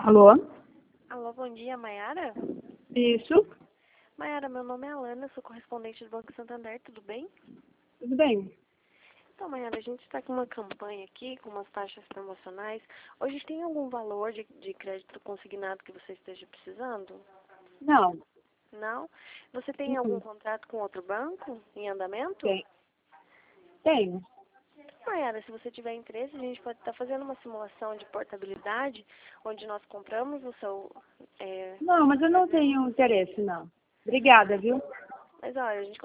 Alô? Alô, bom dia, Mayara? Isso? Mayara, meu nome é Alana, sou correspondente do Banco Santander, tudo bem? Tudo bem? Então, Mayara, a gente está com uma campanha aqui, com umas taxas promocionais. Hoje tem algum valor de crédito consignado que você esteja precisando? Não. Não? Você tem algum contrato com outro banco em andamento? Tem. Tenho. Mayara, se você tiver interesse, a gente pode estar fazendo uma simulação de portabilidade, onde nós compramos o seu... Não, mas eu não tenho interesse, não. Obrigada, viu? Mas olha, a gente